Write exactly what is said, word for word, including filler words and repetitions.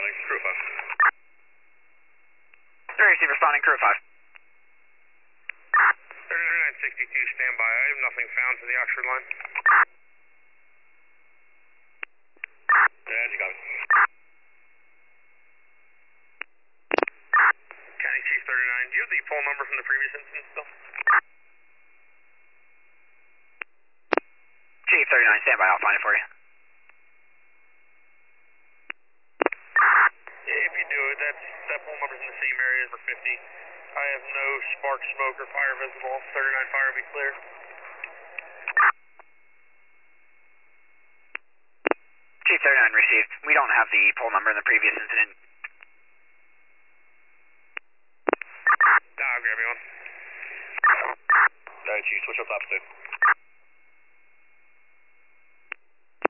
responding, crew five. three receive responding, crew five. thirty-nine sixty-two, stand by. I have nothing found to the Oxford line. Yeah, you got it. County Chief thirty-nine, do you have the poll number from the previous incident still? Chief thirty-nine, stand by, I'll find it for you. If you do it, that's, that poll number's in the same area as for fifty. I have no spark, smoke, or fire visible. thirty-nine fire will be clear. Chief thirty-nine received. We don't have the poll number in the previous incident. Nah, I'll grab you one. Alright, Chief, switch up top state.